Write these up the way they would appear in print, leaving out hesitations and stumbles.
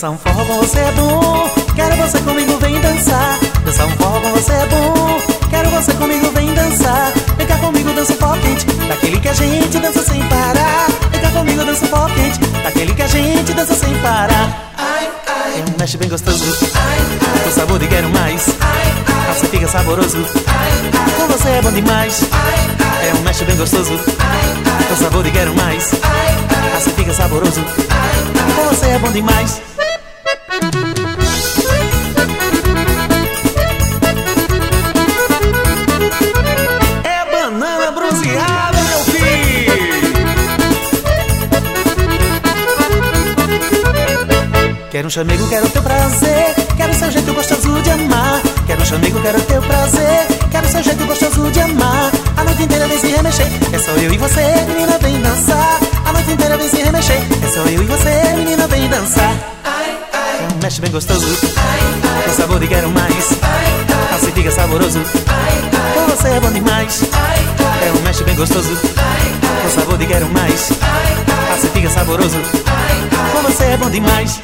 Dançar um forró com você é bom, quero você comigo, vem dançar. Dançar um forró com você é bom, quero você comigo, vem dançar. Vem cá comigo, dança um forró quente, daquele que a gente dança sem parar. Vem cá comigo, dança um forró quente, daquele que a gente dança sem parar. É um mexe bem gostoso, com sabor de quero mais. Assim fica saboroso, com você é bom demais. É um mexe bem gostoso, com sabor de quero mais. Assim fica saboroso, com você é bom demais. É banana bronzeada, meu filho. Quero um chamego, quero teu prazer, quero seu jeito gostoso de amar. Quero um chamego, quero teu prazer, quero seu jeito gostoso de amar. A noite inteira vem se remexer, é só eu e você, menina, vem dançar. A noite inteira vem se remexer, é só eu e você, menina, vem dançar. É um mexe bem gostoso, com sabor de quero mais. Assim fica saboroso, com você é bom demais. É um mexe bem gostoso, com sabor de quero mais. Assim fica saboroso, com você é bom demais.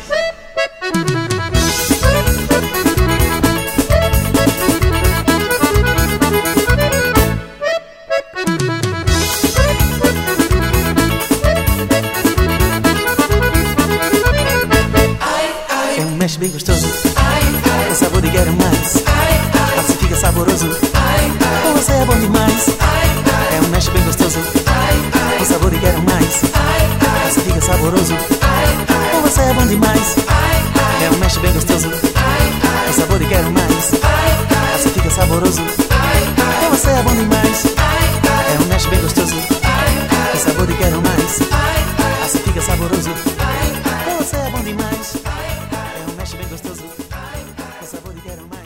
É um mexe bem gostoso, com sabor de quero mais. Assim fica saboroso, com você é bom demais. É um mexe bem gostoso, com sabor de quero mais. Assim fica saboroso, com você é bom demais. É um mexe bem gostoso, com sabor de quero mais. Assim fica saboroso, com você é bom demais. É um mexe bem gostoso, com sabor de quero mais. Assim fica saboroso, com você é bom demais. É um mexe bem gostoso, com sabor de quero mais.